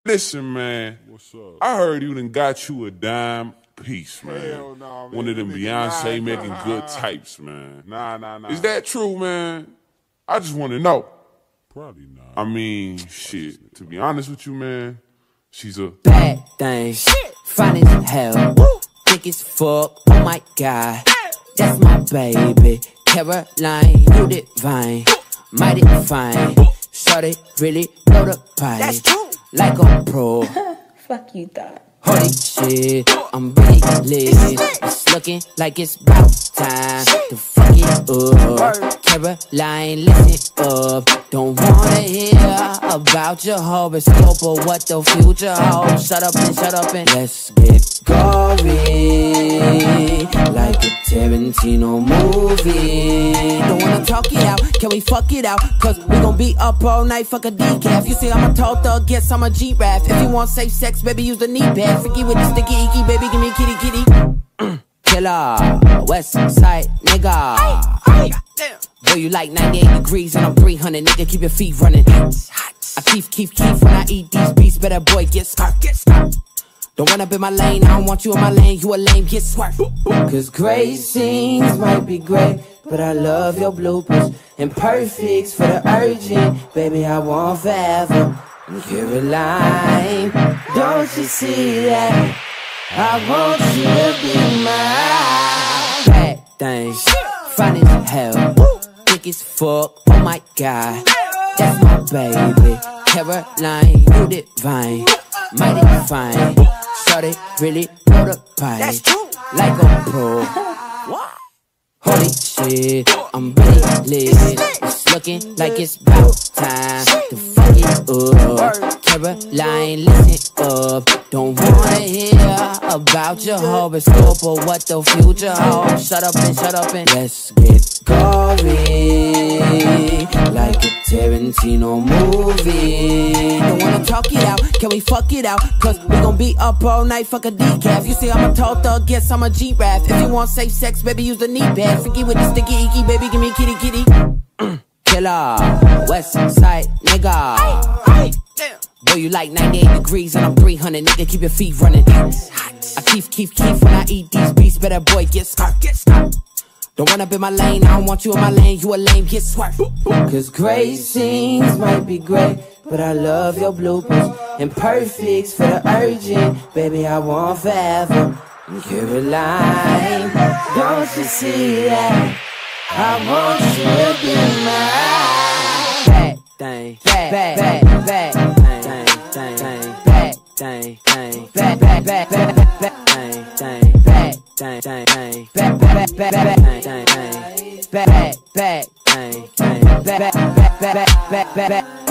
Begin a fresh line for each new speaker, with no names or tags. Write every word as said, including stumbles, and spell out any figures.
Listen, man.
What's up?
I heard you done got you a dime piece, man.
Hell nah, man.
One of them Beyonce
Nah,
making
nah.
good types, man.
Nah, nah, nah.
Is that true, man? I just want to know.
Probably not.
I mean, shit. To be honest with you, man, she's a
bad thing. Fine as hell. Thick as fuck. Oh my god. That's my baby. Caroline, you divine. Mighty fine. Shorty really blow the pipe.
That's true.
Like a pro.
Fuck you thought.
Holy shit, I'm really lit. It's looking like it's about time to fuck it up. Caroline, listen up. Don't wanna hear about your horoscope or what the future holds. Shut up and shut up and let's get gory, like a Tarantino movie. Don't wanna talk it out, can we fuck it out? Cause we gon' be up all night, fuck a decaf. You see I'm a tall thug, yes I'm a G-Rap. If you want safe sex, baby use the knee pad. Freaky with the sticky icky, baby give me kitty kitty. Killer, west side nigga. Boy you like ninety-eight degrees and I'm three hundred, nigga keep your feet running. I keep, keep, keep when I eat these beats, better boy get scarf, get scarf. Don't run up in my lane, I don't want you in my lane, you a lame, get swerved. Cause great scenes might be great, but I love your bloopers. And perfects for the urgent, baby I want forever. Caroline, don't you see that? I want you to be mine. Bad thing, fine as hell, thick as fuck, oh my god. That's my baby, Caroline, you divine. Mighty fine, shorty really blow the pipe.
That's true.
Like a pro.
What?
Holy shit, I'm really lit. It's looking like it's about time to fuck it up. Caroline, listen up. Don't wanna hear about your horoscope or what the future holds. Shut up and shut up and let's get gory, like a Tarantino movie. Don't wanna talk it out, can we fuck it out? Cause we gon' be up all night, fuck a decaf. You see I'm a tall thug, yes I'm a G-Rap. If you want safe sex, baby use the knee pad. Freaky with the sticky icky, baby give me kitty kitty. Killer, west side nigga. Boy you like ninety-eight degrees and I'm three hundred, nigga keep your feet running. I keep, keep, keep when I eat these beats, better boy get scarf, get scarf. Don't run up in my lane, I don't want you in my lane, you a lame, get swerved. Cause great scenes might be great, but I love your bloopers. And perfects for the urgent, baby I want forever. Caroline, don't you see that? I want you to be mine. Bad thing, bad, bad, bad, bad thing, thing, thing, bad thing, thing, bad, bad, bad, bad, bad thing, thing, bad thing, thing, bad, bad, bad, bad thing, thing, bad, bad, bad thing, thing, bad, bad, bad, bad, bad, bad.